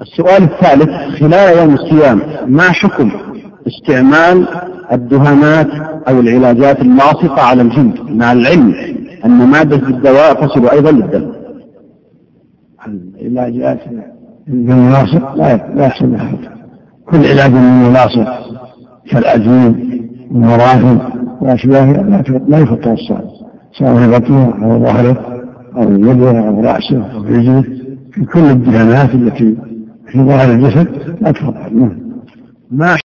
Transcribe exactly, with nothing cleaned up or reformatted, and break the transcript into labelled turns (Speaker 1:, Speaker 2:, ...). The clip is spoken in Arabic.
Speaker 1: السؤال الثالث: خلال يوم الصيام ما حكم استعمال الدهانات أو العلاجات اللاصقة على الجلد مع العلم أن مادة الدواء تصل أيضا للدم؟
Speaker 2: العلاجات بالملاصق لا يحصل لها. كل علاج بالملاصق كالأدوية والمراهم وأشباهها لا يفطر الصائم، سواء في بطنه أو ظهره أو يده أو رأسه أو رجله. في كل الدهانات التي في ظاهر الجسد لا تفطر.
Speaker 1: ما